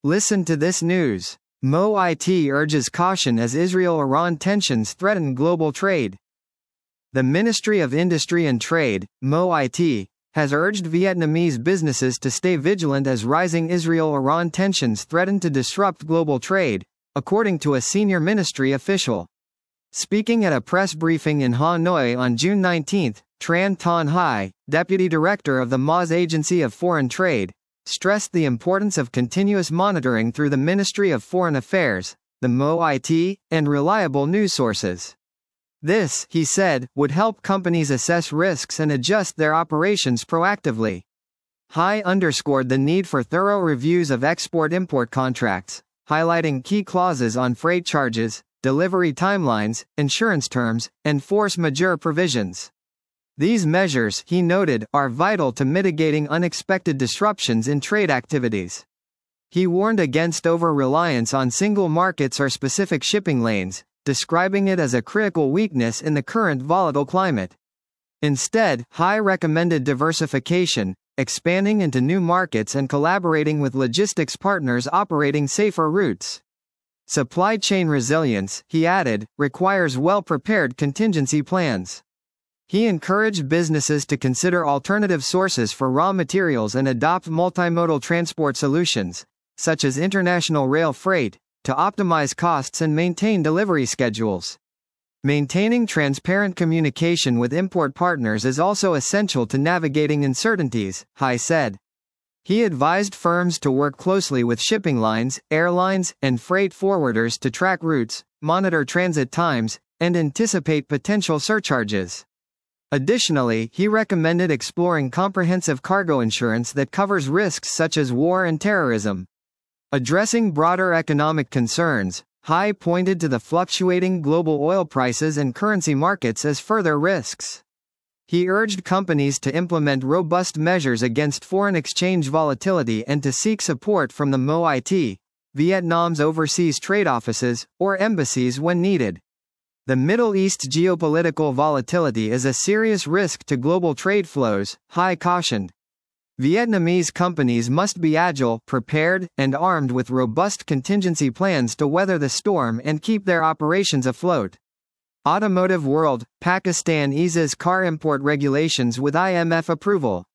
Listen to this news. MoIT urges caution as Israel-Iran tensions threaten global trade. The Ministry of Industry and Trade, MoIT, has urged Vietnamese businesses to stay vigilant as rising Israel-Iran tensions threaten to disrupt global trade, according to a senior ministry official. Speaking at a press briefing in Hanoi on June 19, Tran Ton Hai, deputy director of the MOZ Agency of Foreign Trade, stressed the importance of continuous monitoring through the Ministry of Foreign Affairs, the MoIT, and reliable news sources. This, he said, would help companies assess risks and adjust their operations proactively. Hai underscored the need for thorough reviews of export-import contracts, highlighting key clauses on freight charges, delivery timelines, insurance terms, and force majeure provisions. These measures, he noted, are vital to mitigating unexpected disruptions in trade activities. He warned against over-reliance on single markets or specific shipping lanes, describing it as a critical weakness in the current volatile climate. Instead, Hai recommended diversification, expanding into new markets and collaborating with logistics partners operating safer routes. Supply chain resilience, he added, requires well-prepared contingency plans. He encouraged businesses to consider alternative sources for raw materials and adopt multimodal transport solutions, such as international rail freight, to optimize costs and maintain delivery schedules. Maintaining transparent communication with import partners is also essential to navigating uncertainties, Hai said. He advised firms to work closely with shipping lines, airlines, and freight forwarders to track routes, monitor transit times, and anticipate potential surcharges. Additionally, he recommended exploring comprehensive cargo insurance that covers risks such as war and terrorism. Addressing broader economic concerns, Hai pointed to the fluctuating global oil prices and currency markets as further risks. He urged companies to implement robust measures against foreign exchange volatility and to seek support from the MoIT, Vietnam's overseas trade offices, or embassies when needed. The Middle East's geopolitical volatility is a serious risk to global trade flows, Hai cautioned. Vietnamese companies must be agile, prepared, and armed with robust contingency plans to weather the storm and keep their operations afloat. Automotive World, Pakistan eases car import regulations with IMF approval.